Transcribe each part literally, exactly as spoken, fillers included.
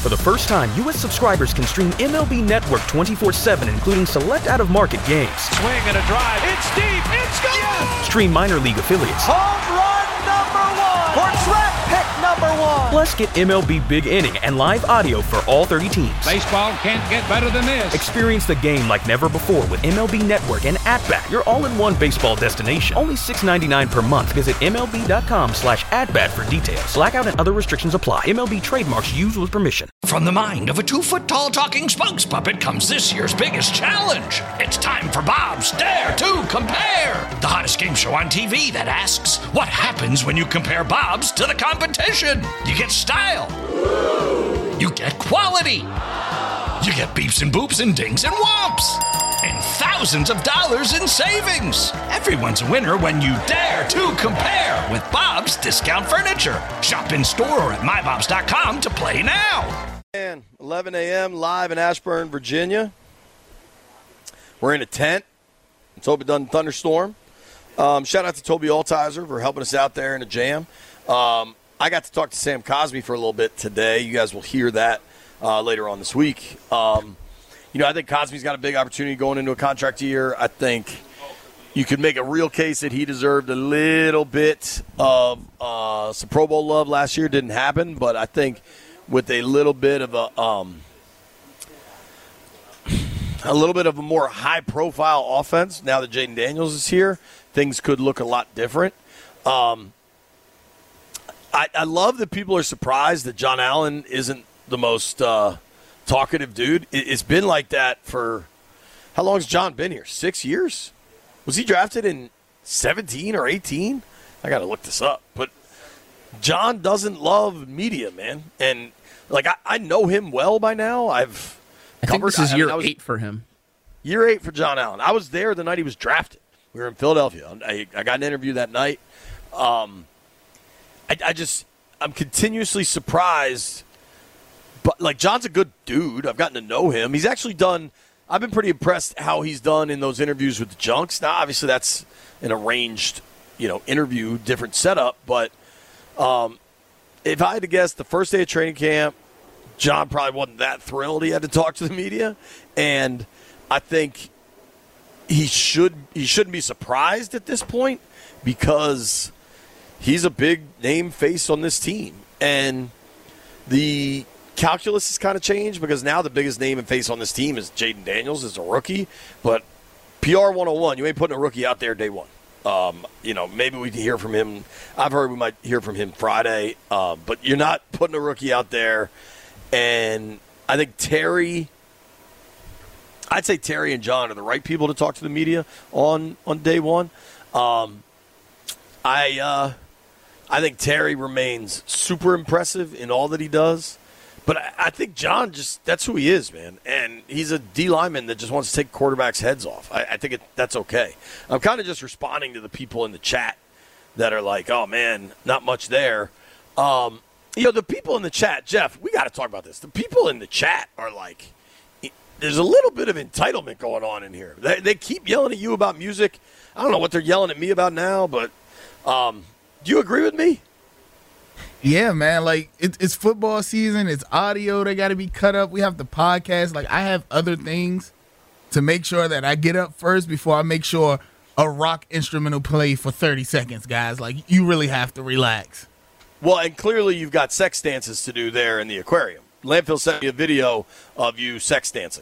For the first time, U S subscribers can stream M L B Network twenty-four seven, including select out-of-market games. Swing and a drive. It's deep. It's gone. Yes. Stream minor league affiliates. Home run number one. For draft pick number one. Plus, get M L B Big Inning and live audio for all thirty teams. Baseball can't get better than this. Experience the game like never before with M L B Network and At-Bat, your all-in-one baseball destination. Only six dollars and ninety-nine cents per month. Visit M L B dot com slash at-bat for details. Blackout and other restrictions apply. M L B trademarks used with permission. From the mind of a two-foot-tall talking Spunks puppet comes this year's biggest challenge. It's time for Bob's Dare to Compare, the hottest game show on T V that asks, what happens when you compare Bob's to the competition? You get style. You get quality. You get beeps and boops and dings and whomps. And thousands of dollars in savings. Everyone's a winner when you dare to compare with Bob's Discount Furniture. Shop in store or at my bobs dot com to play now. eleven a.m. live in Ashburn, Virginia. We're in a tent. Let's hope it doesn't thunderstorm. Um, shout out to Toby Altizer for helping us out there in a jam. Um, I got to talk to Sam Cosmi for a little bit today. You guys will hear that uh, later on this week. Um, you know, I think Cosmi's got a big opportunity going into a contract year. I think you could make a real case that he deserved a little bit of uh, some Pro Bowl love last year. Didn't happen, but I think with a little bit of a um, a little bit of a more high-profile offense, now that Jaden Daniels is here, things could look a lot different. Um, I, I love that people are surprised that John Allen isn't the most uh, talkative dude. It, it's been like that for – how long has John been here? Six years? Was he drafted in seventeen or eighteen? I got to look this up. But John doesn't love media, man. And, like, I, I know him well by now. I've – I think Covered, this is I year mean, was, eight for him. Year eight for John Allen. I was there the night he was drafted. We were in Philadelphia. I, I got an interview that night. Um, I, I just, I'm continuously surprised. But, like, John's a good dude. I've gotten to know him. He's actually done, I've been pretty impressed how he's done in those interviews with the Junks. Now, obviously, that's an arranged, you know, interview, different setup. But um, if I had to guess, the first day of training camp, John probably wasn't that thrilled he had to talk to the media, and I think he should he shouldn't be surprised at this point because he's a big name face on this team, and the calculus has kind of changed because now the biggest name and face on this team is Jaden Daniels as a rookie, but P R one oh one, you ain't putting a rookie out there day one. Um, you know, maybe we can hear from him. I've heard we might hear from him Friday, uh, but you're not putting a rookie out there. And I think Terry, I'd say Terry and John are the right people to talk to the media on, on day one. Um, I uh, I think Terry remains super impressive in all that he does. But I, I think John just, that's who he is, man. And he's a D lineman that just wants to take quarterbacks' heads off. I, I think it, that's okay. I'm kind of just responding to the people in the chat that are like, oh, man, not much there. Um You know, the people in the chat, Jeff, we got to talk about this. The people in the chat are like, there's a little bit of entitlement going on in here. They, they keep yelling at you about music. I don't know what they're yelling at me about now, but um, do you agree with me? Yeah, man. Like, it, it's football season. It's audio. They got to be cut up. We have the podcast. Like, I have other things to make sure that I get up first before I make sure a rock instrumental play for thirty seconds, guys. Like, you really have to relax. Well, and clearly you've got sex dances to do there in the aquarium. Landfill sent me a video of you sex dancing.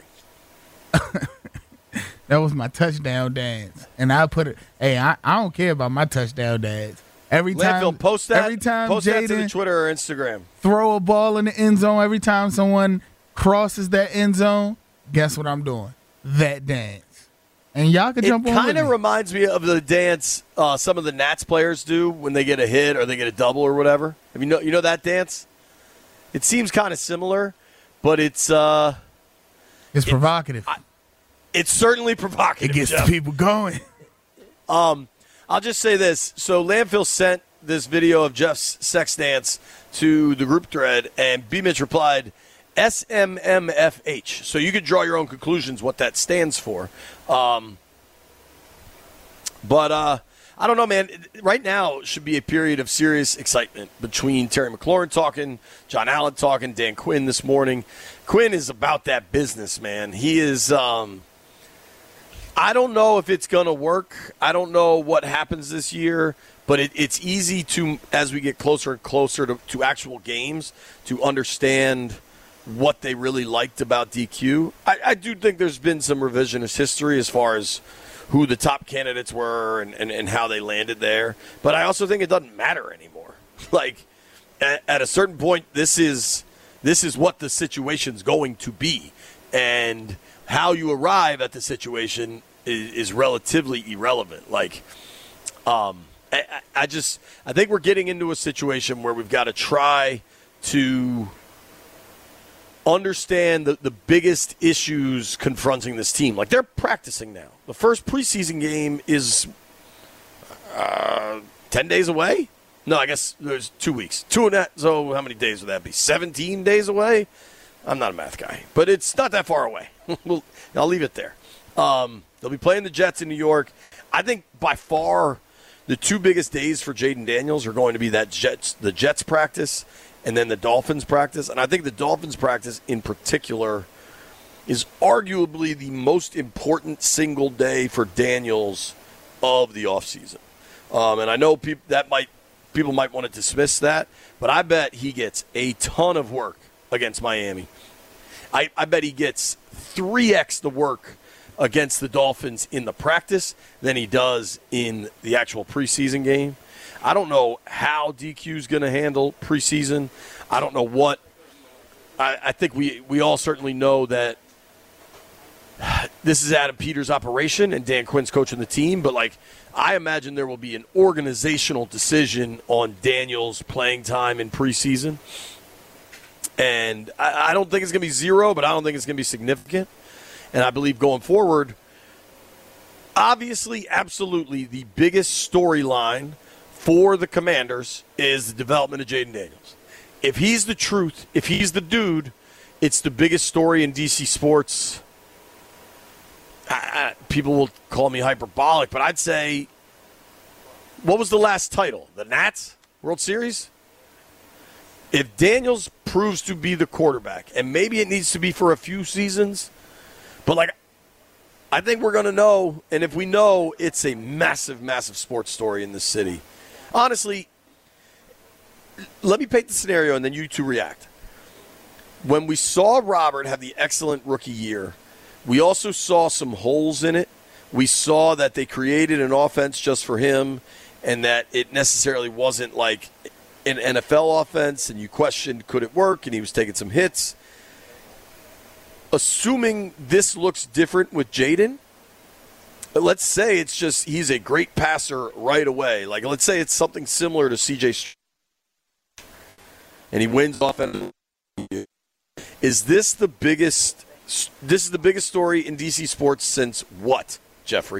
That was my touchdown dance. And I put it, hey, I, I don't care about my touchdown dance. Every time, Landfill, post that, every time post that to Jaden the Twitter or Instagram. Throw a ball in the end zone, every time someone crosses that end zone, guess what I'm doing? That dance. And y'all can jump on. It kind of reminds me of the dance uh, some of the Nats players do when they get a hit or they get a double or whatever. I mean, you know, you know that dance? It seems kind of similar, but it's uh, it's provocative. I, it's certainly provocative. It gets Jeff. the people going. Um, I'll just say this: so Landfill sent this video of Jeff's sex dance to the group thread, and B. Mitch replied, S M M F H. So you could draw your own conclusions what that stands for. Um, but uh, I don't know, man. Right now should be a period of serious excitement between Terry McLaurin talking, John Allen talking, Dan Quinn this morning. Quinn is about that business, man. He is um, – I don't know if it's going to work. I don't know what happens this year, but it, it's easy to, as we get closer and closer to, to actual games, to understand what they really liked about D Q. I, I do think there's been some revisionist history as far as – who the top candidates were and, and, and how they landed there. But I also think it doesn't matter anymore. Like, at, at a certain point, this is this is what the situation's going to be. And how you arrive at the situation is, is relatively irrelevant. Like, um, I, I just – I think we're getting into a situation where we've got to try to – understand the, the biggest issues confronting this team. Like, they're practicing now. The first preseason game is uh, ten days away? No, I guess there's two weeks. Two and that. So how many days would that be? seventeen days away? I'm not a math guy. But it's not that far away. Well, I'll leave it there. Um, they'll be playing the Jets in New York. I think by far the two biggest days for Jaden Daniels are going to be that Jets, the Jets practice and then the Dolphins practice. And I think the Dolphins practice in particular is arguably the most important single day for Daniels of the offseason. Um, and I know people that might people might want to dismiss that, but I bet he gets a ton of work against Miami. I, I bet he gets three x the work against the Dolphins in the practice than he does in the actual preseason game. I don't know how D Q's going to handle preseason. I don't know what. I, I think we, we all certainly know that this is Adam Peters' operation and Dan Quinn's coaching the team, but like I imagine there will be an organizational decision on Daniels' playing time in preseason. And I, I don't think it's going to be zero, but I don't think it's going to be significant. And I believe going forward, obviously, absolutely, the biggest storyline for the Commanders is the development of Jaden Daniels. If he's the truth, if he's the dude, it's the biggest story in D C sports. I, I, people will call me hyperbolic, but I'd say, what was the last title? The Nats World Series? If Daniels proves to be the quarterback, and maybe it needs to be for a few seasons, but like, I think we're going to know, and if we know, it's a massive, massive sports story in this city. Honestly, let me paint the scenario and then you two react. When we saw Robert have the excellent rookie year, we also saw some holes in it. We saw that they created an offense just for him and that it necessarily wasn't like an N F L offense, and you questioned, could it work, and he was taking some hits. Assuming this looks different with Jaden, let's say it's just he's a great passer right away. Like, let's say it's something similar to C J Stroud, and he wins offense. Is this the biggest? This is the biggest story in D C sports since what, Jeffrey?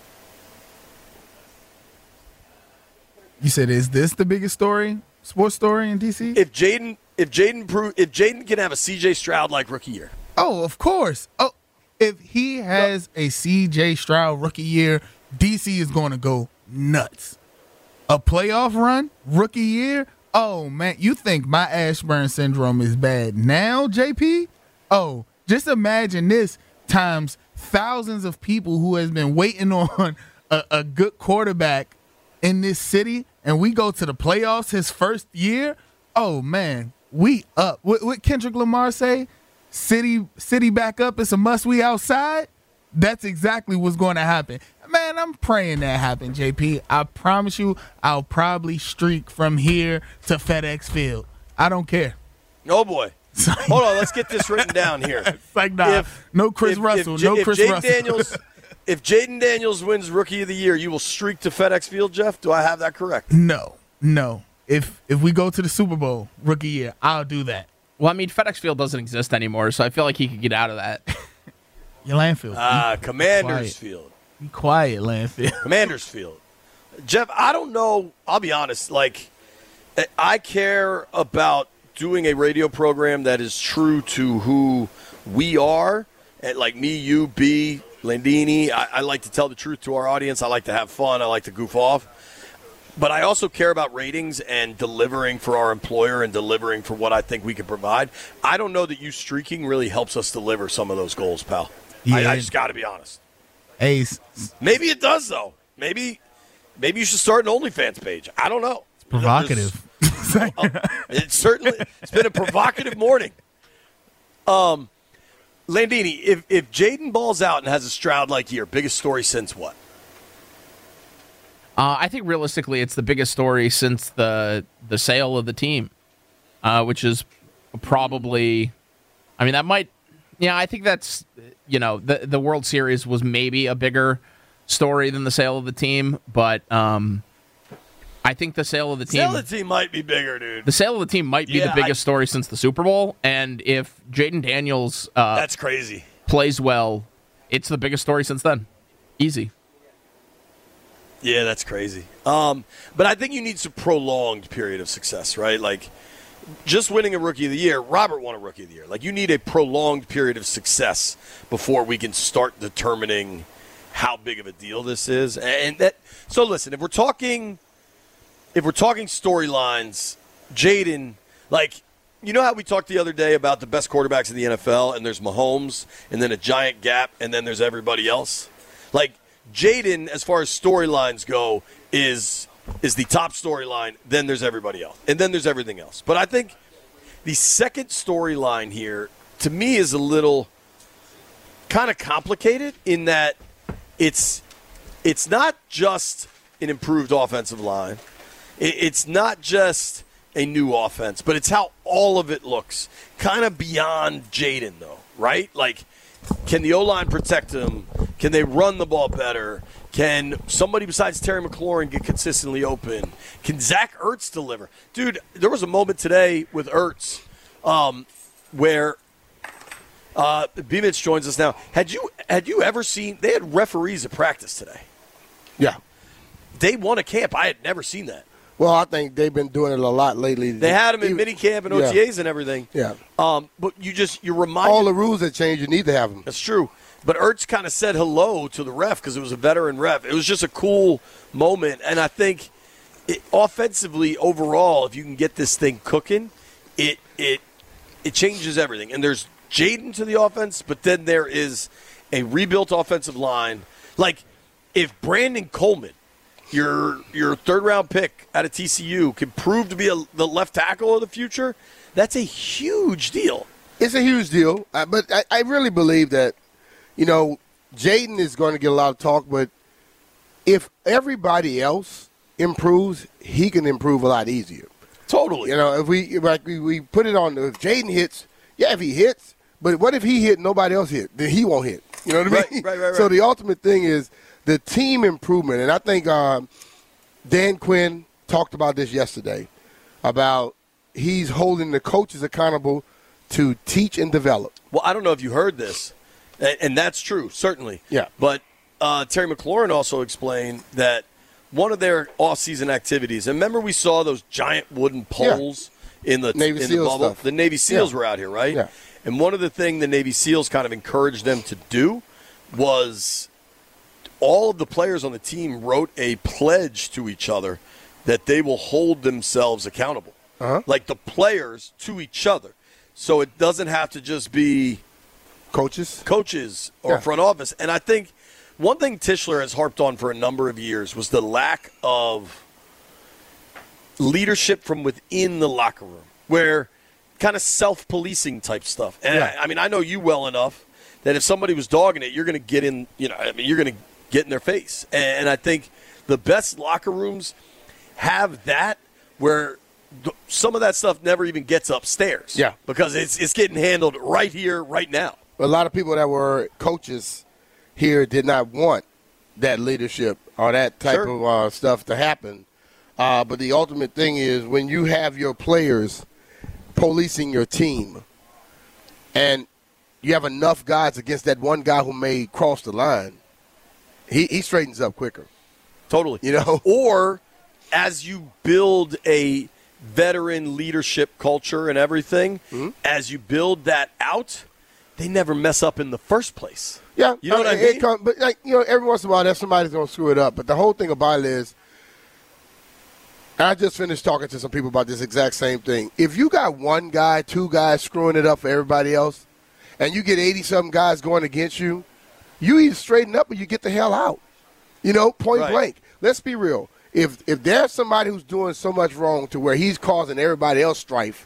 You said, is this the biggest story, sports story in D C? If Jaden, if Jaden, pro- if Jaden can have a C J Stroud like rookie year. Oh, of course. Oh, if he has a C J Stroud rookie year, D C is going to go nuts. A playoff run, rookie year? Oh, man. You think my Ashburn syndrome is bad now, J P? Oh, just imagine this times thousands of people who has been waiting on a, a good quarterback in this city, and we go to the playoffs his first year. Oh, man. We up. What, what Kendrick Lamar say? City city back up, it's a must we outside. That's exactly what's going to happen. Man, I'm praying that happen, J P. I promise you I'll probably streak from here to FedEx Field. I don't care. Oh, boy. Hold on, let's get this written down here. It's like, nah, if, no Chris if, Russell, if, no if Chris Jaden Russell. Daniels, if Jaden Daniels wins Rookie of the Year, you will streak to FedEx Field, Jeff? Do I have that correct? No, no. If if we go to the Super Bowl Rookie Year, I'll do that. Well, I mean, FedEx Field doesn't exist anymore, so I feel like he could get out of that. Your Landfill. Ah, uh, Commanders quiet. Field. Be quiet, Landfill. Commanders Field. Jeff, I don't know. I'll be honest. Like, I care about doing a radio program that is true to who we are, and like me, you, B, Landini. I, I like to tell the truth to our audience. I like to have fun. I like to goof off. But I also care about ratings and delivering for our employer and delivering for what I think we can provide. I don't know that you streaking really helps us deliver some of those goals, pal. Yeah. I, I just got to be honest. Ace. Maybe it does, though. Maybe maybe you should start an OnlyFans page. I don't know. It's provocative. uh, it's certainly it's been a provocative morning. Um, Landini, if if Jaden balls out and has a Stroud-like year, biggest story since what? Uh, I think realistically, it's the biggest story since the the sale of the team, uh, which is probably. I mean, that might. Yeah, I think that's. You know, the the World Series was maybe a bigger story than the sale of the team, but um, I think the sale of the team. Sale of the team might be bigger, dude. The sale of the team might be Yeah, the biggest I- story since the Super Bowl, and if Jaden Daniels uh, That's crazy. plays well, it's the biggest story since then. Easy. Yeah, that's crazy. Um, but I think you need some prolonged period of success, right? Like, just winning a Rookie of the Year, Robert won a Rookie of the Year. Like, you need a prolonged period of success before we can start determining how big of a deal this is. And that, so listen, if we're talking, if we're talking storylines, Jaden, like, you know how we talked the other day about the best quarterbacks in the N F L, and there's Mahomes, and then a giant gap, and then there's everybody else? Like, Jaden, as far as storylines go, is is the top storyline. Then there's everybody else, and then there's everything else. But I think the second storyline here, to me, is a little kind of complicated in that it's it's not just an improved offensive line. It, it's not just a new offense, but it's how all of it looks. Kind of beyond Jaden, though, right? Like, can the O-line protect him? Can they run the ball better? Can somebody besides Terry McLaurin get consistently open? Can Zach Ertz deliver? Dude, there was a moment today with Ertz um, where uh, B-Mitch joins us now. Had you had you ever seen – they had referees at practice today. Yeah. They won a camp. I had never seen that. Well, I think they've been doing it a lot lately. They had them in Even- minicamp and yeah. O T As and everything. Yeah. Um, but you just – you're reminded – All the rules that change, you need to have them. That's true. But Ertz kind of said hello to the ref because it was a veteran ref. It was just a cool moment. And I think it, offensively, overall, if you can get this thing cooking, it it it changes everything. And there's Jaden to the offense, but then there is a rebuilt offensive line. Like, if Brandon Coleman, your your third-round pick out of T C U, can prove to be a, the left tackle of the future, that's a huge deal. It's a huge deal. Uh, but I, I really believe that, you know, Jaden is going to get a lot of talk, but if everybody else improves, he can improve a lot easier. Totally. You know, if we like we, we put it on, if Jaden hits, yeah, if he hits, but what if he hit and nobody else hit? Then he won't hit. You know what I Right, mean? right, right, right. So the ultimate thing is the team improvement, and I think um, Dan Quinn talked about this yesterday, about he's holding the coaches accountable to teach and develop. Well, I don't know if you heard this. And, and that's true, certainly. Yeah. But uh, Terry McLaurin also explained that one of their off-season activities, and remember we saw those giant wooden poles in the, Navy in the SEAL bubble? stuff. The Navy SEALs Yeah. were out here, right? Yeah. And one of the things the Navy SEALs kind of encouraged them to do was all of the players on the team wrote a pledge to each other that they will hold themselves accountable. Uh-huh. Like the players to each other. So it doesn't have to just be Coaches? coaches or Yeah. front office. And I think one thing Tischler has harped on for a number of years was the lack of leadership from within the locker room, where kind of self-policing type stuff. And Yeah. I, I mean, I know you well enough that if somebody was dogging it, you're going to get in, you know, I mean, you're going to get in their face. And I think the best locker rooms have that where th- some of that stuff never even gets upstairs. Yeah. Because it's it's getting handled right here, right now. A lot of people that were coaches here did not want that leadership or that type Sure. of uh, stuff to happen. Uh, but the ultimate thing is when you have your players policing your team and you have enough guys against that one guy who may cross the line, he, he straightens up quicker. Totally. You know? Or as you build a veteran leadership culture and everything, Mm-hmm. as you build that out, they never mess up in the first place. Yeah, you know I what I mean, mean. It come, but like you know, every once in a while, there's somebody's gonna screw it up. But the whole thing about it is, I just finished talking to some people about this exact same thing. If you got one guy, two guys screwing it up for everybody else, and you get eighty-something guys going against you, you either straighten up or you get the hell out. You know, point Right. blank. Let's be real. If if there's somebody who's doing so much wrong to where he's causing everybody else strife,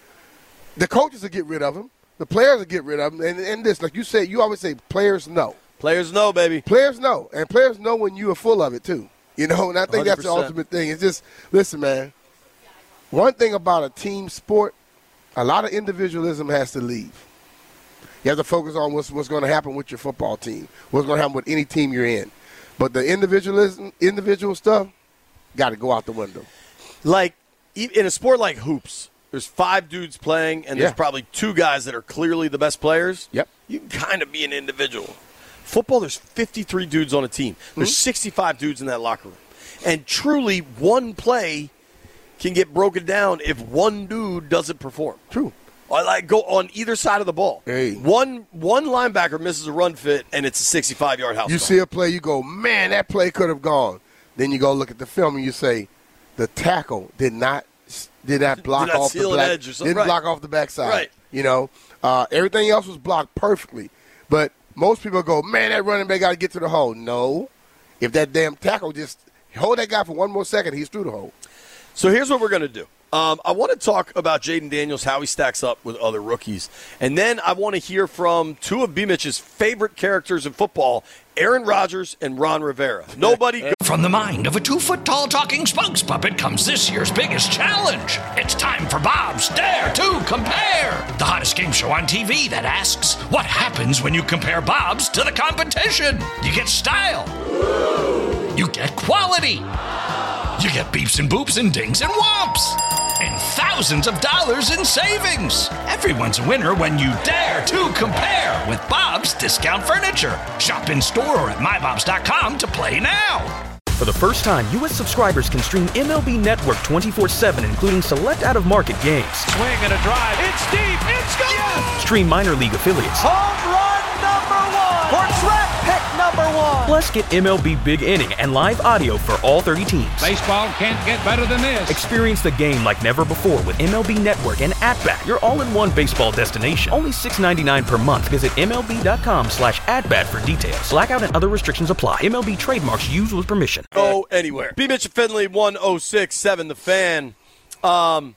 the coaches will get rid of him. The players will get rid of him. And, and this, like you said, you always say players know. Players know, baby. Players know. And players know when you are full of it, too. You know, and I think one hundred that's the percent. ultimate thing. It's just, listen, man, one thing about a team sport, a lot of individualism has to leave. You have to focus on what's, what's going to happen with your football team, what's going to happen with any team you're in. But the individualism, individual stuff, got to go out the window. Like, e- in a sport like hoops, there's five dudes playing, and there's Yeah. probably two guys that are clearly the best players. Yep. You can kind of be an individual. Football, there's fifty-three dudes on a team. There's Mm-hmm. sixty-five dudes in that locker room. And truly, one play can get broken down if one dude doesn't perform. True. Or like go on either side of the ball. Hey. One one linebacker misses a run fit, and it's a sixty-five-yard house You call. see a play, you go, man, that play could have gone. Then you go look at the film and you say, the tackle did not did not block not off seal the an black, edge or something. didn't Right. block off the backside. Right. You know, uh, everything else was blocked perfectly. But most people go, man, that running back got to get to the hole. No, if that damn tackle just hold that guy for one more second, he's through the hole. So here's what we're going to do. Um, I want to talk about Jaden Daniels, how he stacks up with other rookies. And then I want to hear from two of B. Mitch's favorite characters in football, Aaron Rodgers and Ron Rivera. Nobody – From the mind of a two-foot-tall talking spokes puppet comes this year's biggest challenge. It's time for Bob's Dare to Compare, the hottest game show on T V that asks, what happens when you compare Bob's to the competition? You get style. You get quality. You get beeps and boops and dings and whomps. And thousands of dollars in savings. Everyone's a winner when you dare to compare with Bob's Discount Furniture. Shop in store or at my bobs dot com to play now. For the first time, U S subscribers can stream M L B Network twenty-four seven, including select out-of-market games. Swing and a drive. It's deep. It's gone. Stream minor league affiliates. Home run number one. For draft pick number one. Plus, get M L B Big Inning and live audio for all thirty teams. Baseball can't get better than this. Experience the game like never before with M L B Network and At-Bat, your all-in-one baseball destination. Only six dollars and ninety-nine cents per month. Visit M L B dot com slash at-bat for details. Blackout and other restrictions apply. M L B trademarks used with permission. go anywhere. B. Mitch and Finley, one oh six point seven The Fan. Um,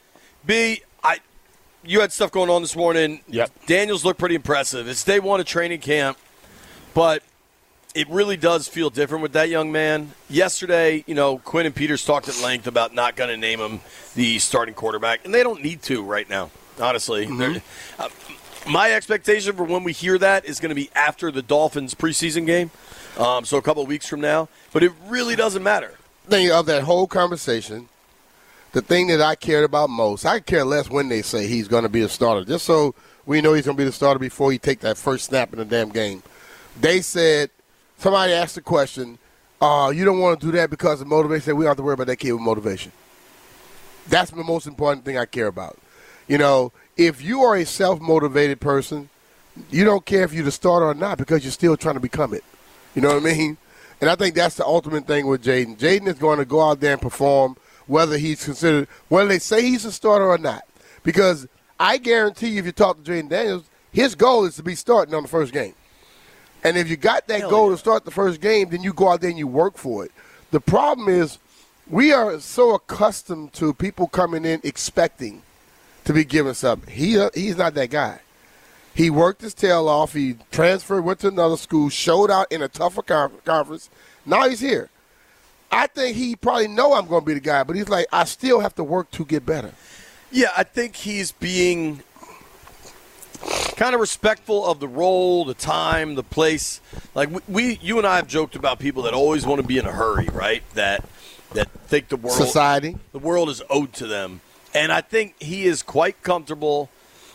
B, I, you had stuff going on this morning. Yep. Daniels looked pretty impressive. It's day one of training camp, but it really does feel different with that young man. Yesterday, you know, Quinn and Peters talked at length about not going to name him the starting quarterback, and they don't need to right now, honestly. Mm-hmm. Uh, my expectation for when we hear that is going to be after the Dolphins preseason game, um, so a couple of weeks from now. But it really doesn't matter. Thing of that whole conversation, the thing that I cared about most, I care less when they say he's going to be a starter, just so we know he's going to be the starter before he take that first snap in the damn game. They said, somebody asked the question, uh, you don't want to do that because of motivation. We don't have to worry about that kid with motivation. That's the most important thing I care about. You know, if you are a self-motivated person, you don't care if you're the starter or not because you're still trying to become it. You know what I mean? And I think that's the ultimate thing with Jaden. Jaden is going to go out there and perform whether he's considered, whether they say he's a starter or not. Because I guarantee you if you talk to Jaden Daniels, his goal is to be starting on the first game. And if you got that Hell goal yeah. to start the first game, then you go out there and you work for it. The problem is we are so accustomed to people coming in expecting to be given something. He uh, He's not that guy. He worked his tail off. He transferred, went to another school, showed out in a tougher con- conference. Now he's here. I think he probably know I'm going to be the guy, but he's like, I still have to work to get better. Yeah, I think he's being kind of respectful of the role, the time, the place. Like we, we you and I have joked about people that always want to be in a hurry, right? That that think the world Society. the world is owed to them. And I think he is quite comfortable.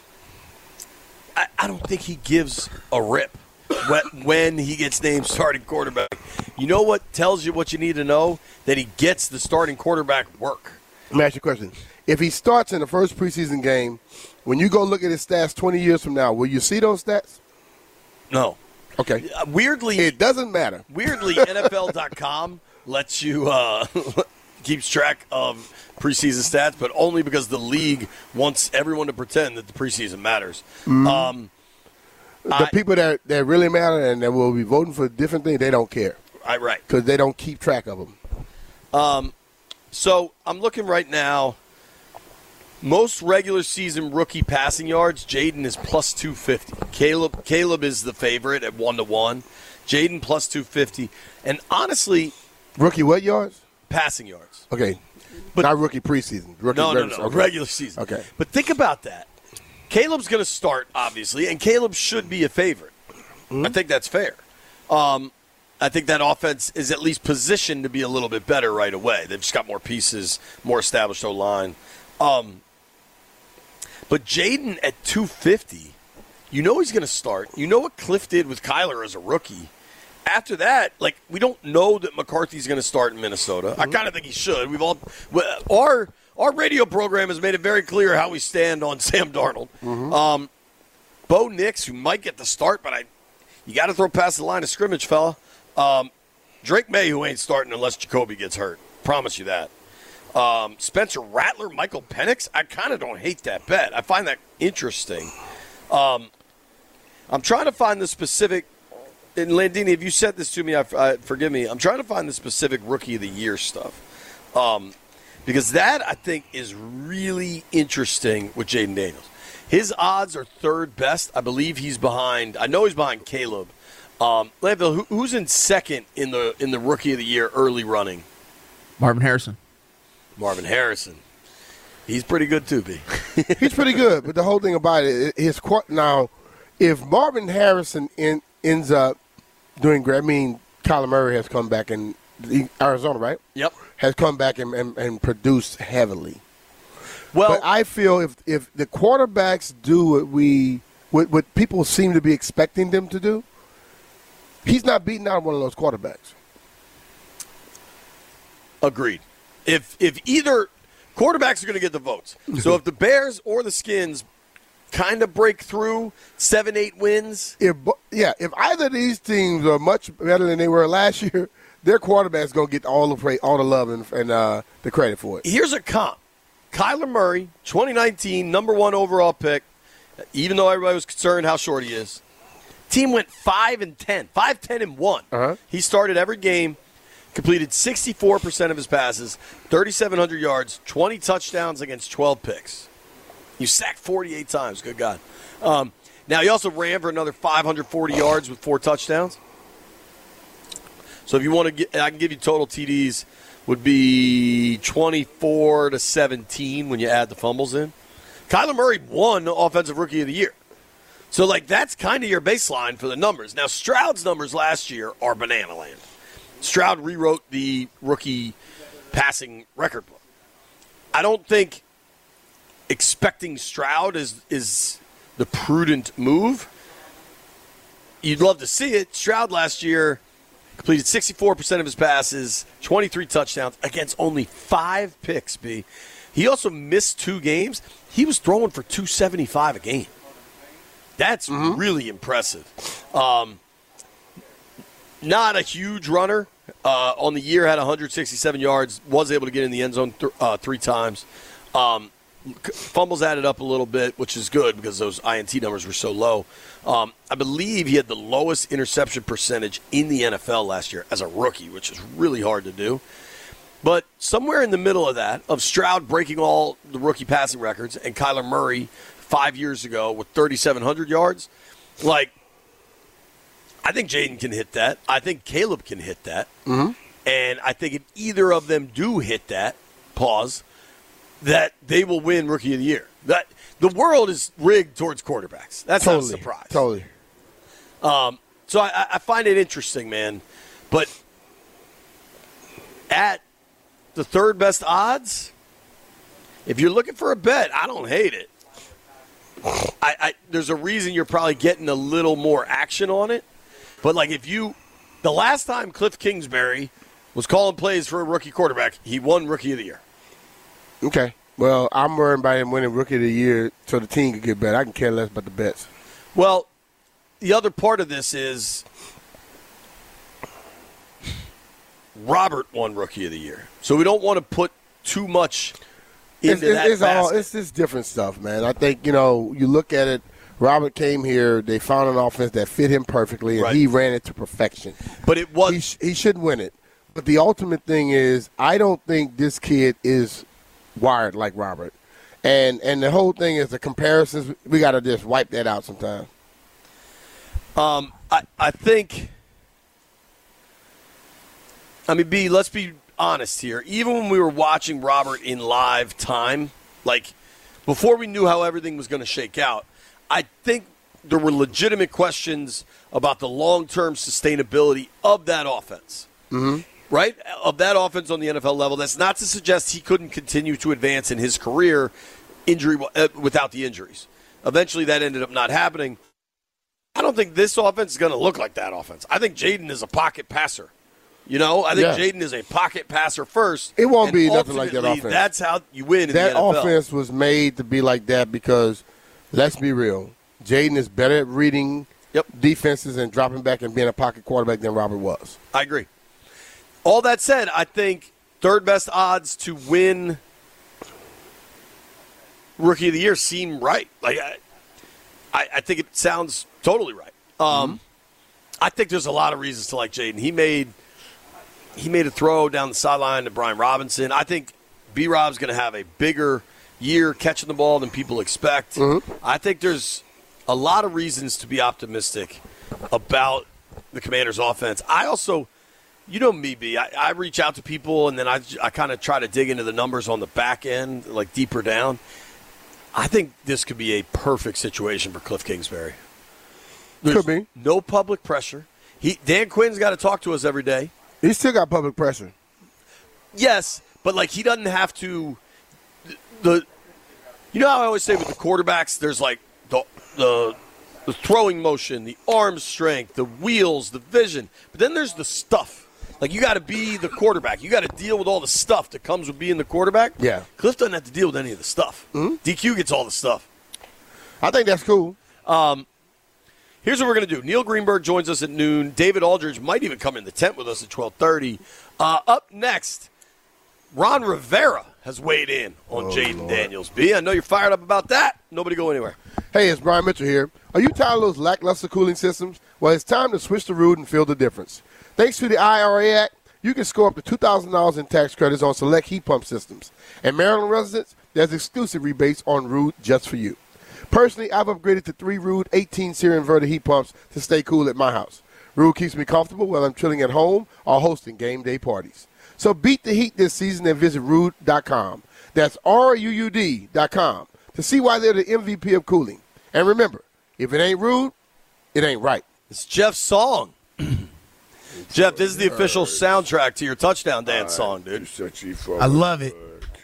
I, I don't think he gives a rip when, when he gets named starting quarterback. You know what tells you what you need to know? That he gets the starting quarterback work. Let me ask you a question. If he starts in the first preseason game, when you go look at his stats twenty years from now, will you see those stats? No. Okay. Uh, weirdly, it doesn't matter. Weirdly, N F L dot com lets you uh, keeps track of preseason stats, but only because the league wants everyone to pretend that the preseason matters. Mm-hmm. Um, the I, people that, that really matter and that will be voting for different things, they don't care. I, right. Because they don't keep track of them. Um, so I'm looking right now. Most regular season rookie passing yards, Jaden is plus two fifty. Caleb Caleb is the favorite at one to one. Jaden plus two fifty. And honestly, rookie what yards? Passing yards. Okay. But not rookie preseason. Rookie no, no, regular, no. okay. Regular season. Okay. But think about that. Caleb's going to start, obviously, and Caleb should be a favorite. Mm-hmm. I think that's fair. Um, I think that offense is at least positioned to be a little bit better right away. They've just got more pieces, more established O-line. Um, but Jaden at two fifty, you know he's going to start. You know what Cliff did with Kyler as a rookie. After that, like, we don't know that McCarthy's going to start in Minnesota. Mm-hmm. I kind of think he should. We've all our our radio program has made it very clear how we stand on Sam Darnold. Mm-hmm. Um, Bo Nix, who might get the start, but I you got to throw past the line of scrimmage, fella. Um, Drake May, who ain't starting unless Jacoby gets hurt. Promise you that. Um, Spencer Rattler, Michael Penix. I kind of don't hate that bet. I find that interesting. Um, I'm trying to find the specific. And Landini, if you said this to me, I, I, forgive me. I'm trying to find the specific Rookie of the Year stuff. Um, because that, I think, is really interesting with Jaden Daniels. His odds are third best. I believe he's behind. I know he's behind Caleb. Um, Landville, who, who's in second in the in the Rookie of the Year early running? Marvin Harrison. Marvin Harrison. He's pretty good, too, B. He's pretty good. But the whole thing about it, his now, if Marvin Harrison in, ends up doing great, I mean, Kyler Murray has come back in Arizona, right? Yep. Has come back and, and, and produced heavily. Well, but I feel if if the quarterbacks do what we what, what people seem to be expecting them to do, he's not beating out one of those quarterbacks. Agreed. If if either quarterbacks are going to get the votes, so if the Bears or the Skins kind of break through seven, eight wins, if yeah, if either of these teams are much better than they were last year, their quarterback's going to get all the praise, all the love and, and uh, the credit for it. Here's a comp. Kyler Murray, twenty nineteen, number one overall pick, even though everybody was concerned how short he is. Team went five and ten, five, ten, and one. Uh-huh. He started every game, completed sixty-four percent of his passes, thirty-seven hundred yards, twenty touchdowns against twelve picks. You sacked forty-eight times. Good God. Um, now, he also ran for another five hundred forty yards with four touchdowns. So if you want to get, I can give you total T Ds would be twenty-four to seventeen when you add the fumbles in. Kyler Murray won Offensive Rookie of the Year. So, like, that's kind of your baseline for the numbers. Now, Stroud's numbers last year are banana land. Stroud rewrote the rookie passing record book. I don't think expecting Stroud is is the prudent move. You'd love to see it. Stroud last year completed sixty-four percent of his passes, twenty-three touchdowns against only five picks, B. He also missed two games. He was throwing for two seventy-five a game. That's mm-hmm. really impressive. Um, not a huge runner. Uh, on the year, had one hundred sixty-seven yards, was able to get in the end zone th- uh, three times. Um, fumbles added up a little bit, which is good because those I N T numbers were so low. Um, I believe he had the lowest interception percentage in the N F L last year as a rookie, which is really hard to do. But somewhere in the middle of that, of Stroud breaking all the rookie passing records and Kyler Murray five years ago with thirty-seven hundred yards, like, I think Jaden can hit that. I think Caleb can hit that. Mm-hmm. And I think if either of them do hit that, pause, that they will win Rookie of the Year. That the world is rigged towards quarterbacks. That's totally, not a surprise. Totally. Um, so I, I find it interesting, man. But at the third best odds, if you're looking for a bet, I don't hate it. I, I there's a reason you're probably getting a little more action on it. But, like, if you – the last time Cliff Kingsbury was calling plays for a rookie quarterback, he won Rookie of the Year. Okay. Well, I'm worried about him winning Rookie of the Year so the team can get better. I can care less about the bets. Well, the other part of this is Robert won Rookie of the Year. So we don't want to put too much into it's, it's, that it's all basket. it's just different stuff, man. I think, you know, you look at it, Robert came here, they found an offense that fit him perfectly, and Right. he ran it to perfection. But it was He, sh- he should win it. But the ultimate thing is, I don't think this kid is wired like Robert. And and the whole thing is the comparisons, we got to just wipe that out sometime. Um, I, I think, I mean, B, let's be honest here. Even when we were watching Robert in live time, like before we knew how everything was going to shake out, I think there were legitimate questions about the long-term sustainability of that offense. Mm-hmm. Right? Of that offense on the N F L level. That's not to suggest he couldn't continue to advance in his career injury uh, without the injuries. Eventually that ended up not happening. I don't think this offense is going to look like that offense. I think Jaden is a pocket passer. You know, I think Yeah. Jaden is a pocket passer first. It won't and be nothing like that ultimately, offense. That's how you win in That the N F L. offense was made to be like that because, let's be real, Jaden is better at reading Yep. defenses and dropping back and being a pocket quarterback than Robert was. I agree. All that said, I think third best odds to win Rookie of the Year seem right. Like I, I, I think it sounds totally right. Um, mm-hmm. I think there's a lot of reasons to like Jaden. He made he made a throw down the sideline to Brian Robinson. I think B-Rob's going to have a bigger year catching the ball than people expect. Mm-hmm. I think there's a lot of reasons to be optimistic about the Commanders' offense. I also. You know me, B. I, I reach out to people, and then I, I kind of try to dig into the numbers on the back end, like deeper down. I think this could be a perfect situation for Cliff Kingsbury. There's Could be. no public pressure. He Dan Quinn's got to talk to us every day. He still got public pressure. Yes, but like he doesn't have to. The you know how I always say with the quarterbacks, there's like the the the throwing motion, the arm strength, the wheels, the vision, but then there's the stuff. Like, you got to be the quarterback. You got to deal with all the stuff that comes with being the quarterback. Yeah. Cliff doesn't have to deal with any of the stuff. Mm-hmm. D Q gets all the stuff. I think that's cool. Um, here's what we're going to do. Neil Greenberg joins us at noon. David Aldridge might even come in the tent with us at twelve thirty. Uh, up next, Ron Rivera has weighed in on oh, Jaden Daniels. B, I know you're fired up about that. Nobody go anywhere. Hey, it's Brian Mitchell here. Are you tired of those lackluster cooling systems? Well, it's time to switch the route and feel the difference. Thanks to the I R A Act, you can score up to two thousand dollars in tax credits on select heat pump systems. And Maryland residents, there's exclusive rebates on Ruud just for you. Personally, I've upgraded to three Ruud eighteen-series inverter heat pumps to stay cool at my house. Ruud keeps me comfortable while I'm chilling at home or hosting game day parties. So beat the heat this season and visit Ruud dot com. That's R U U D dot com to see why they're the M V P of cooling. And remember, if it ain't Ruud, it ain't right. It's Jeff's song. Jeff, this is the official soundtrack to your touchdown dance song, dude. I love it.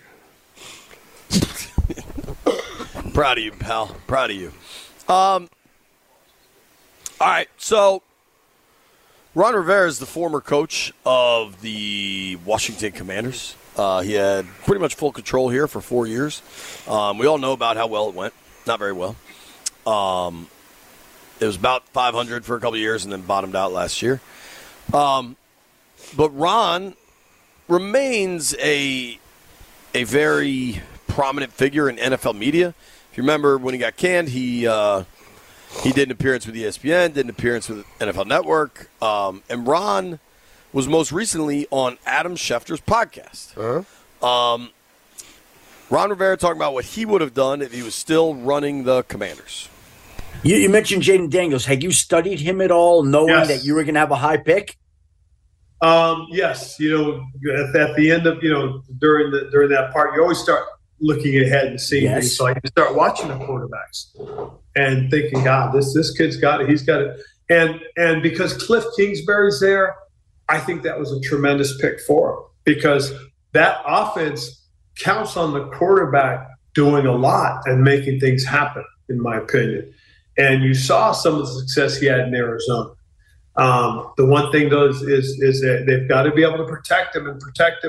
Proud of you, pal. Proud of you. Um, all right, so Ron Rivera is the former coach of the Washington Commanders. Uh, he had pretty much full control here for four years. Um, we all know about how well it went. Not very well. Um, it was about five hundred for a couple of years and then bottomed out last year. Um, but Ron remains a a very prominent figure in N F L media. If you remember when he got canned, he uh, he did an appearance with E S P N, did an appearance with N F L Network, um, and Ron was most recently on Adam Schefter's podcast. Uh-huh. Um, Ron Rivera talking about what he would have done if he was still running the Commanders. You, you mentioned Jaden Daniels. Had you studied him at all, knowing yes. that you were going to have a high pick? Um, yes. You know, at, at the end of, you know, during the during that part, you always start looking ahead and seeing yes. things. So you start watching the quarterbacks and thinking, God, this this kid's got it. He's got it. And and because Cliff Kingsbury's there, I think that was a tremendous pick for him because that offense counts on the quarterback doing a lot and making things happen, in my opinion. And you saw some of the success he had in Arizona. Um, the one thing, though, is, is, is that they've got to be able to protect him and protect him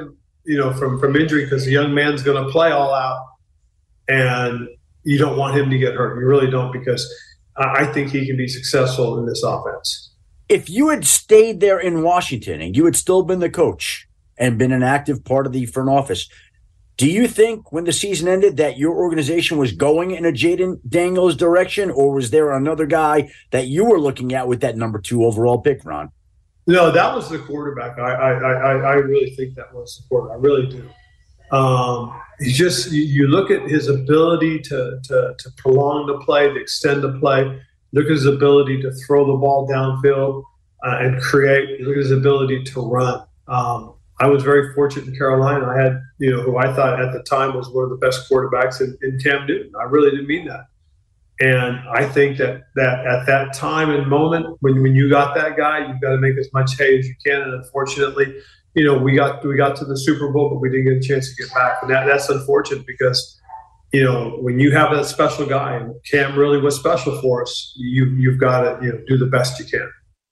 you know, from, from injury because the young man's going to play all out, and you don't want him to get hurt. You really don't, because I think he can be successful in this offense. If you had stayed there in Washington and you had still been the coach and been an active part of the front office, do you think when the season ended that your organization was going in a Jayden Daniels direction, or was there another guy that you were looking at with that number two overall pick, Ron? No, that was the quarterback. I I I, I really think that was the quarterback. I really do. Um, he just you, you look at his ability to, to to prolong the play, to extend the play. Look at his ability to throw the ball downfield uh, and create. Look at his ability to run. Um, I was very fortunate in Carolina. I had, you know, who I thought at the time was one of the best quarterbacks in, in Cam Newton. I really didn't mean that. And I think that, that at that time and moment, when, when you got that guy, you've got to make as much hay as you can. And unfortunately, you know, we got we got to the Super Bowl, but we didn't get a chance to get back. And that, that's unfortunate because, you know, when you have that special guy, and Cam really was special for us, you, you've got to, you know, do the best you can.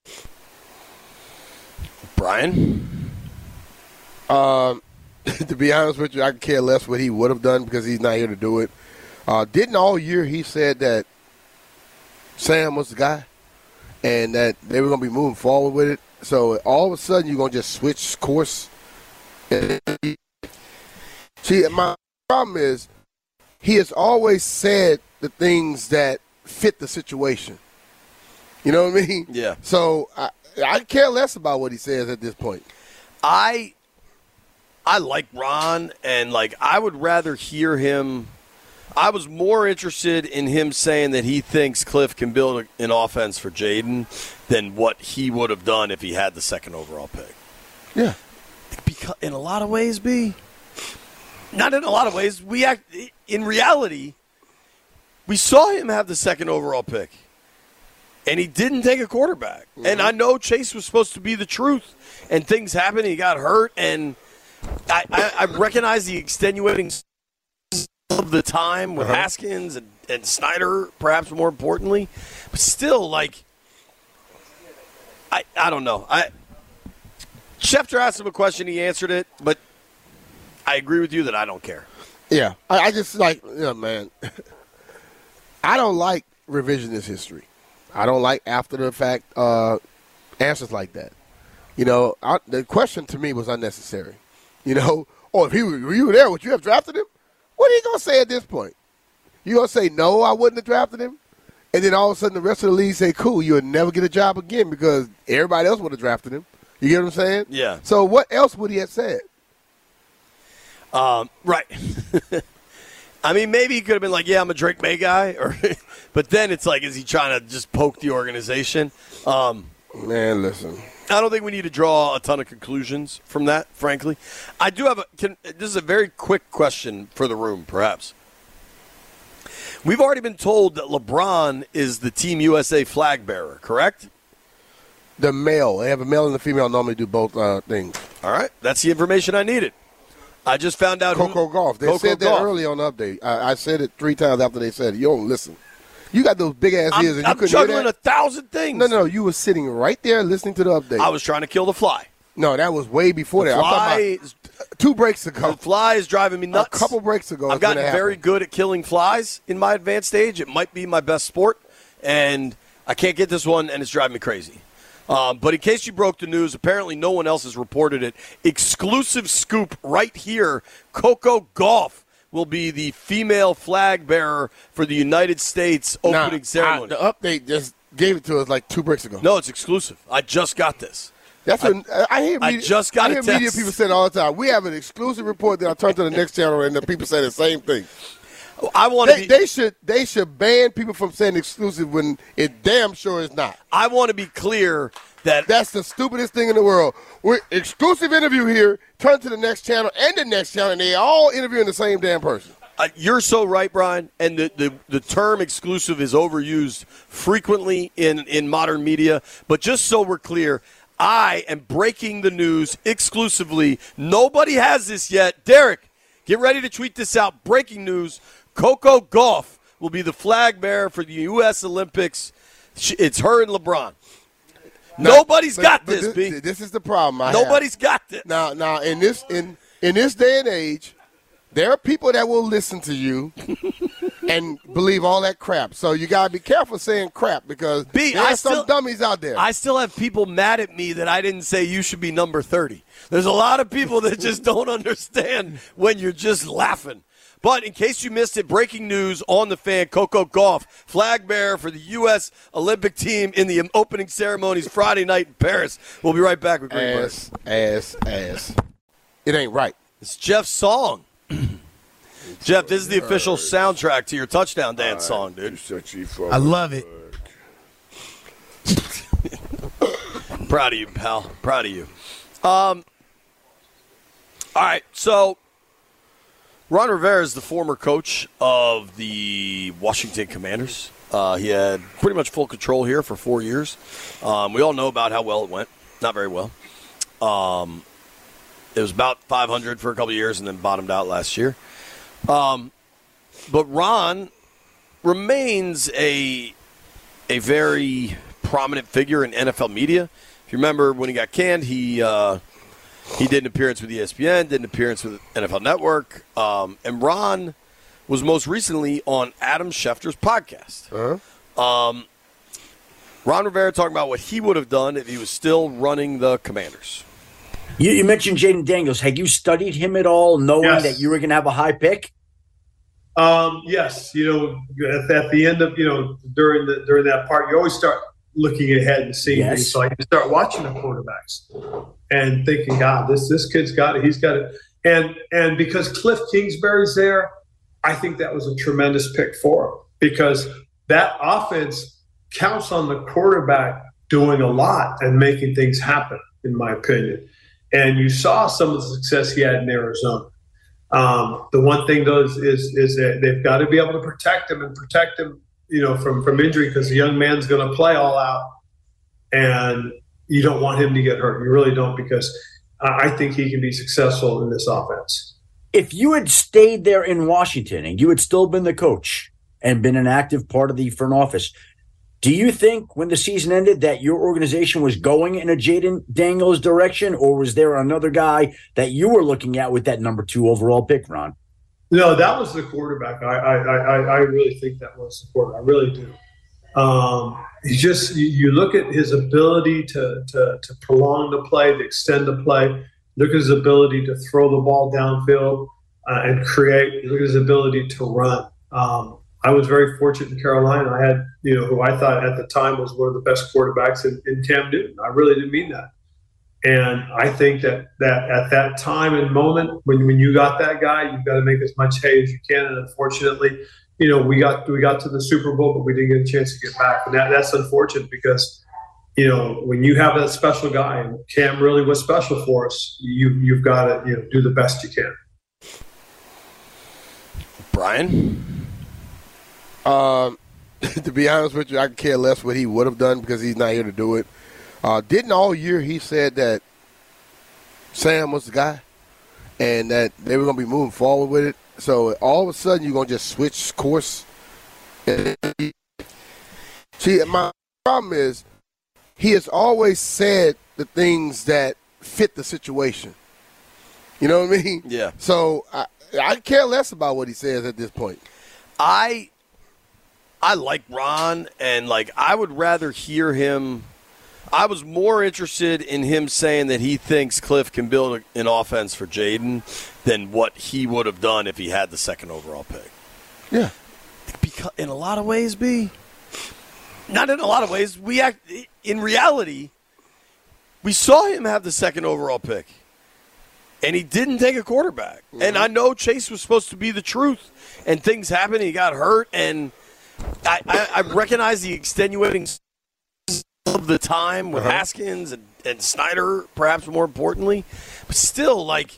Brian? Um, to be honest with you, I could care less what he would have done because he's not here to do it. Uh, didn't all year he said that Sam was the guy and that they were going to be moving forward with it? So all of a sudden you're going to just switch course? See, my problem is he has always said the things that fit the situation. You know what I mean? Yeah. So I, I care less about what he says at this point. I I like Ron, and, like, I would rather hear him. I was more interested in him saying that he thinks Cliff can build an offense for Jayden than what he would have done if he had the second overall pick. Yeah. Because in a lot of ways, B, not in a lot of ways, we act, in reality, we saw him have the second overall pick, and he didn't take a quarterback. Mm-hmm. And I know Chase was supposed to be the truth, and things happened, he got hurt, and I, I, I recognize the extenuating of the time with uh-huh. Haskins and, and Snyder, perhaps more importantly. But still, like, I I don't know. I Schefter asked him a question, he answered it, but I agree with you that I don't care. Yeah. I, I just, like, you know, man, I don't like revisionist history. I don't like after-the-fact uh, answers like that. You know, I, the question to me was unnecessary. You know, oh, if he were, you were there, would you have drafted him? What are you going to say at this point? You going to say, no, I wouldn't have drafted him? And then all of a sudden the rest of the league say, cool, you'll never get a job again because everybody else would have drafted him. You get what I'm saying? Yeah. So what else would he have said? Um, right. I mean, maybe he could have been like, yeah, I'm a Drake May guy. Or, but then it's like, is he trying to just poke the organization? Um, Man, listen. I don't think we need to draw a ton of conclusions from that, frankly. I do have a can, – this is a very quick question for the room, perhaps. We've already been told that LeBron is the Team U S A flag bearer, correct? The male. They have a male and a female normally do both uh, things. All right. That's the information I needed. I just found out Coco who, Golf. They Coco said that Golf. early on the update. I, I said it three times after they said it. You don't listen. You got those big-ass I'm, ears and you I'm couldn't juggling hear that? a thousand things. No, no, you were sitting right there listening to the update. I was trying to kill the fly. No, that was way before the that. Fly, I'm talking about two breaks ago. The fly is driving me nuts. A couple breaks ago. I've gotten very good at killing flies in my advanced age. It might be my best sport, and I can't get this one, and it's driving me crazy. Um, but in case you broke the news, apparently no one else has reported it. Exclusive scoop right here. Coco Golf will be the female flag bearer for the United States opening nah, ceremony. I, the update just gave it to us like two breaks ago. No, it's exclusive. I just got this. That's I, what I hear. Media, I just got I hear a text. media people saying all the time. We have an exclusive report. Then I turn to the next channel and the people say the same thing. I want to they, be. They should. They should ban people from saying exclusive when it damn sure is not. I want to be clear that that's the stupidest thing in the world. We're exclusive interview here. Turn to the next channel and the next channel, and they all interviewing the same damn person. Uh, you're so right, Brian, and the, the, the term exclusive is overused frequently in, in modern media. But just so we're clear, I am breaking the news exclusively. Nobody has this yet. Derek, get ready to tweet this out. Breaking news, Coco Golf will be the flag bearer for the U S Olympics. It's her and LeBron. Now, Nobody's but, got but this, this, B. This is the problem I Nobody's have. got this. Now, now in this in in this day and age, there are people that will listen to you and believe all that crap. So you got to be careful saying crap because B, there are I some still, dummies out there. I still have people mad at me that I didn't say you should be number thirty. There's a lot of people that just don't understand when you're just laughing. But in case you missed it, breaking news on the Fan, Coco Gauff, flag bearer for the U S Olympic team in the opening ceremonies Friday night in Paris. We'll be right back with Green ass, ass, ass. It ain't right. It's Jeff's song. Jeff, this is the official soundtrack to your touchdown dance song, dude. I love it. Proud of you, pal. Proud of you. Um. All right, so Ron Rivera is the former coach of the Washington Commanders. Uh, he had pretty much full control here for four years. Um, we all know about how well it went. Not very well. Um, it was about five hundred for a couple of years and then bottomed out last year. Um, but Ron remains a a very prominent figure in N F L media. If you remember when he got canned, he uh, he did an appearance with E S P N, did an appearance with N F L Network, um, and Ron was most recently on Adam Schefter's podcast. Uh-huh. Um, Ron Rivera talking about what he would have done if he was still running the Commanders. You, you mentioned Jaden Daniels. Had you studied him at all, knowing Yes. that you were going to have a high pick? Um, yes, you know, at, at the end of, you know, during the during that part, you always start looking ahead and seeing Yes. things. So you start watching the quarterbacks and thinking, God, this this kid's got it. He's got it. And and because Cliff Kingsbury's there, I think that was a tremendous pick for him because that offense counts on the quarterback doing a lot and making things happen, in my opinion. And you saw some of the success he had in Arizona. Um, the one thing though is, is is that they've got to be able to protect him and protect him, you know, from from injury because the young man's going to play all out, and you don't want him to get hurt. You really don't because I I think he can be successful in this offense. If you had stayed there in Washington and you had still been the coach and been an active part of the front office, do you think when the season ended that your organization was going in a Jaden Daniels direction, or was there another guy that you were looking at with that number two overall pick, Ron? No, that was the quarterback. I I I, I really think that was the quarterback. I really do. Um, he just you, you look at his ability to, to to prolong the play, to extend the play. Look at his ability to throw the ball downfield uh, and create. Look at his ability to run. Um, I was very fortunate in Carolina. I had, you know, who I thought at the time was one of the best quarterbacks in, in Cam Newton. I really didn't mean that. And I think that, that at that time and moment, when, when you got that guy, you've got to make as much hay as you can. And unfortunately, you know, we got we got to the Super Bowl, but we didn't get a chance to get back. And that, that's unfortunate because, you know, when you have that special guy, and Cam really was special for us, you, you've got to, you know, do the best you can. Brian? Um, to be honest with you, I could care less what he would have done because he's not here to do it. Uh, didn't all year he said that Sam was the guy and that they were going to be moving forward with it. So all of a sudden you're going to just switch course. See, my problem is he has always said the things that fit the situation. You know what I mean? Yeah. So I, I care less about what he says at this point. I I like Ron, and like I would rather hear him. I was more interested in him saying that he thinks Cliff can build a, an offense for Jaden than what he would have done if he had the second overall pick. Yeah. Because in a lot of ways, B. Not in a lot of ways. We act in reality. We saw him have the second overall pick, and he didn't take a quarterback. Mm-hmm. And I know Chase was supposed to be the truth, and things happened. He got hurt, and I, I, I recognize the extenuating of the time with uh-huh. Haskins and, and Snyder, perhaps more importantly. But still, like,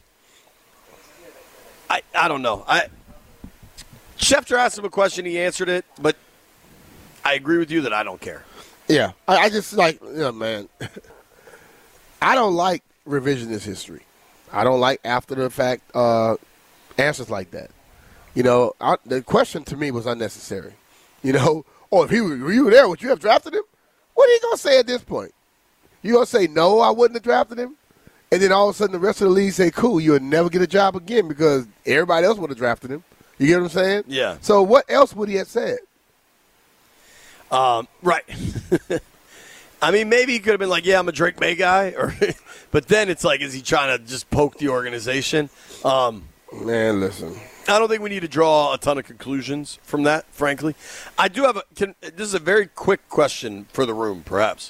I I don't know. I Schefter asked him a question, he answered it, but I agree with you that I don't care. Yeah, I, I just like, you know, man, I don't like revisionist history. I don't like after the fact uh, answers like that. You know, I, the question to me was unnecessary. You know, oh, if he were, were you were there, would you have drafted him? What are you going to say at this point? You going to say, no, I wouldn't have drafted him? And then all of a sudden the rest of the league say, cool, you'll never get a job again because everybody else would have drafted him. You get what I'm saying? Yeah. So what else would he have said? Um, right. I mean, maybe he could have been like, yeah, I'm a Drake May guy. or, But then it's like, is he trying to just poke the organization? Um, Man, listen. I don't think we need to draw a ton of conclusions from that, frankly. I do have a can, – this is a very quick question for the room, perhaps.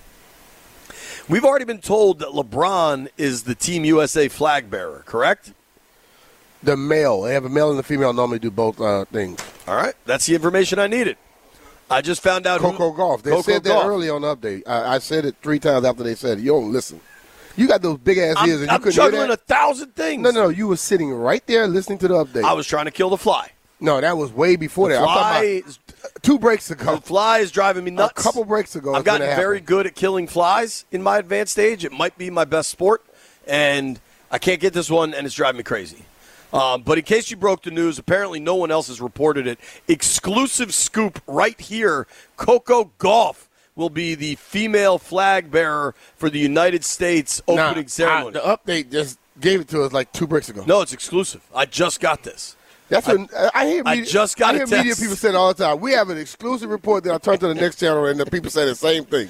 We've already been told that LeBron is the Team U S A flag bearer, correct? The male. They have a male and a female normally do both uh, things. All right. That's the information I needed. I just found out Coco who, Golf. They Coco said that Golf. early on the update. I, I said it three times after they said it. You don't listen. You got those big-ass I'm, ears and you I'm couldn't hear juggling that? a thousand things. No, no, you were sitting right there listening to the update. I was trying to kill the fly. No, that was way before The that. I'm fly, talking about two breaks ago. the fly is driving me nuts. A couple breaks ago. I've is when gotten it very happened. good at killing flies in my advanced age. It might be my best sport, and I can't get this one, and it's driving me crazy. Um, but in case you broke the news, apparently no one else has reported it. Exclusive scoop right here. Coco Gauff will be the female flag bearer for the United States opening Nah, ceremony. I, the update just gave it to us like two breaks ago. No, it's exclusive. I just got this. That's I, what I hear. Media, I just got I a hear text. media people say it all the time. We have an exclusive report. Then I turn to the next channel and the people say the same thing.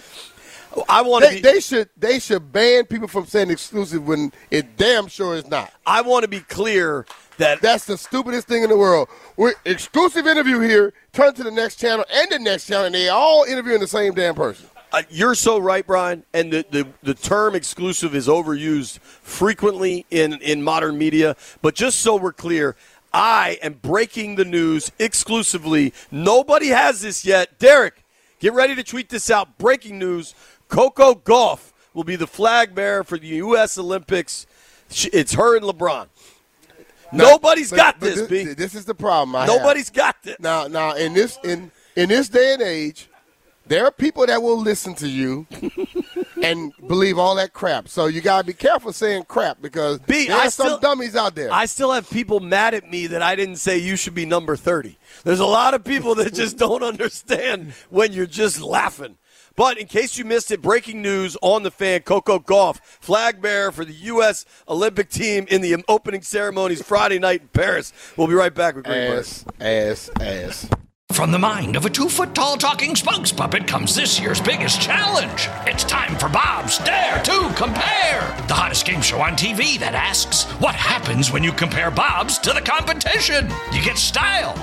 I want to They, be. they should they should ban people from saying exclusive when it damn sure is not. I want to be clear that That's the stupidest thing in the world. We're exclusive interview here. Turn to the next channel and the next channel, and they all interviewing the same damn person. Uh, you're so right, Brian. And the, the, the term exclusive is overused frequently in, in modern media. But just so we're clear, I am breaking the news exclusively. Nobody has this yet. Derek, get ready to tweet this out. Breaking news, Coco Gauff will be the flag bearer for the U S Olympics. It's her and LeBron. Now, Nobody's but- got but this, B. This is the problem. I Nobody's have. got this. Now, now in this in in this day and age, there are people that will listen to you and believe all that crap. So you gotta be careful saying crap because B, there I are some still- dummies out there. I still have people mad at me that I didn't say you should be number thirty. There's a lot of people that just don't understand when you're just laughing. But in case you missed it, breaking news on the Fan, Coco Gauff, flag bearer for the U S Olympic team in the opening ceremonies Friday night in Paris. We'll be right back with Greg Bird. ass, ass, ass. From the mind of a two-foot-tall talking spokes puppet comes this year's biggest challenge. It's time for Bob's Dare to Compare, the hottest game show on T V that asks, what happens when you compare Bob's to the competition? You get style.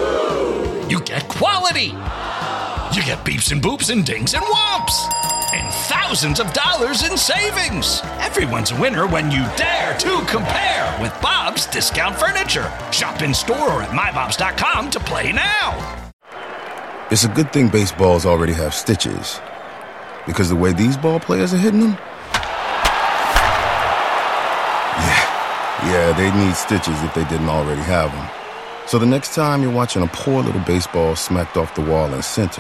You get quality. You get beeps and boops and dings and whomps. And thousands of dollars in savings. Everyone's a winner when you dare to compare with Bob's Discount Furniture. Shop in store or at my bobs dot com to play now. It's a good thing baseballs already have stitches. Because the way these ball players are hitting them? Yeah, yeah, they need stitches if they didn't already have them. So the next time you're watching a poor little baseball smacked off the wall in center,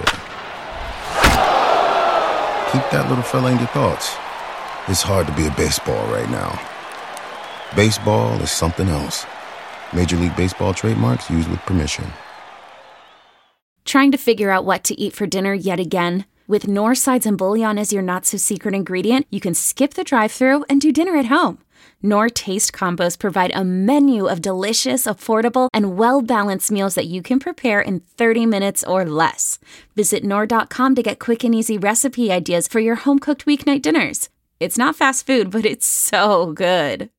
keep that little fella in your thoughts. It's hard to be a baseball right now. Baseball is something else. Major League Baseball trademarks used with permission. Trying to figure out what to eat for dinner yet again? With Knorr sides and bouillon as your not-so-secret ingredient, you can skip the drive-thru and do dinner at home. Knorr Taste Combos provide a menu of delicious, affordable, and well-balanced meals that you can prepare in thirty minutes or less. Visit Knorr dot com to get quick and easy recipe ideas for your home-cooked weeknight dinners. It's not fast food, but it's so good.